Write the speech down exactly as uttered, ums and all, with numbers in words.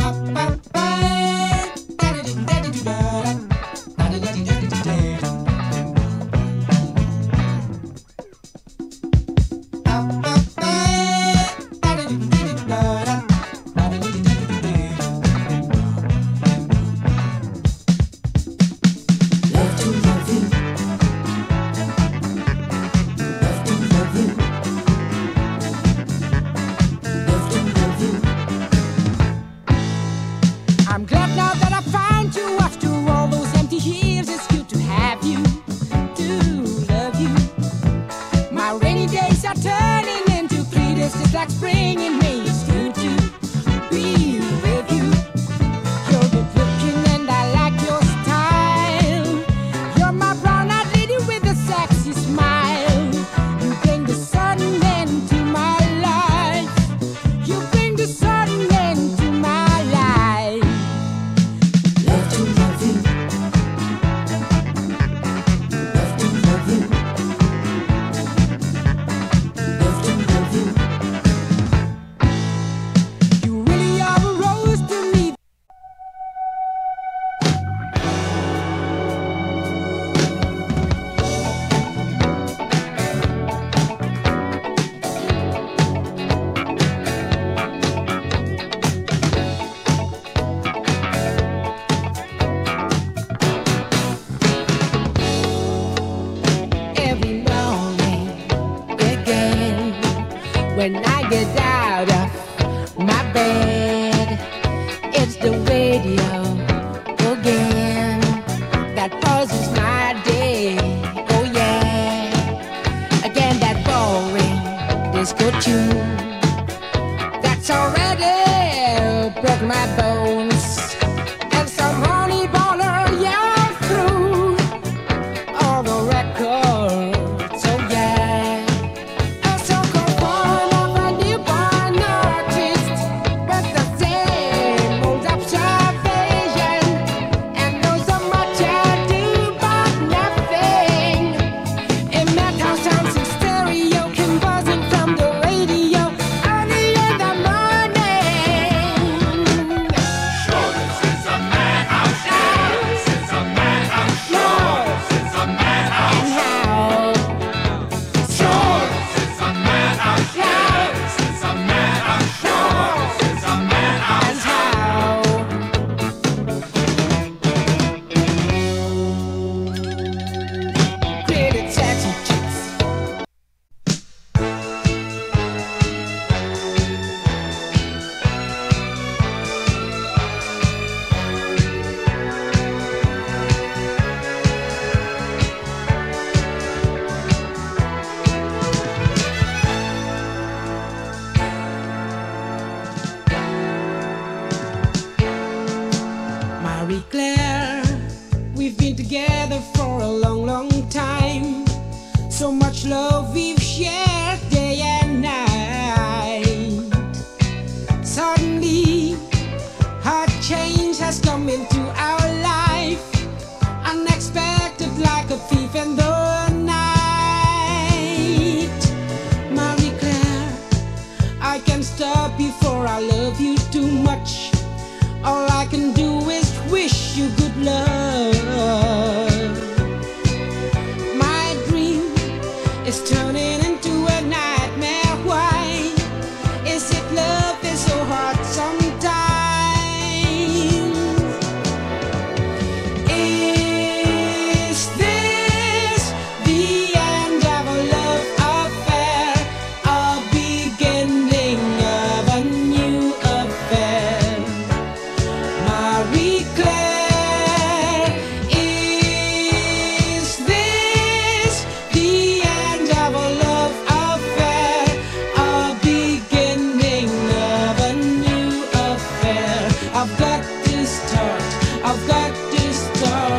I'm glad now that I found you after all those empty years. It's good to have you, to love you. My rainy days are turning into three days just like spring in May. It's good to be with you. You're good looking and I like your style. You're my brown-eyed lady with a sexy smile. You bring the sun into my life. You bring the sun into my life. Love to love you. Love to love you. Love to love you. You really are a rose to me. Every morning again, when I get out of my bed, it's the radio again that pauses my day. Oh yeah, again that boring disco tune that's already broke my bones. And some honey baller yell through all the records. Oh yeah, a so-called form of a newborn artist, but the same old observation. And there's so much I do but nothing. A metal sounds in stereo, can buzzing from the radio early in the morning. Sure, this is a madhouse. Sure, this is a madhouse. Sure, this is a madhouse. And how? Sure, this is a madhouse. Yeah, this is a madhouse. Sure, this is a madhouse. And how? Pretty sexy chicks. Marie Claire, we've been together for a long, long time. So much love we've shared day and night. Suddenly, a change has come into our life, unexpected like a thief in the night. Marie Claire, I can't stop before I love you too much. All I can do is wish you good love. My dream is turning into a nightmare. Why is it love is so hard sometimes? Is this the end of a love affair? A beginning of a new affair? Marie Claire, is this the end of a love affair? A beginning of a new affair? I've got to start, I've got to start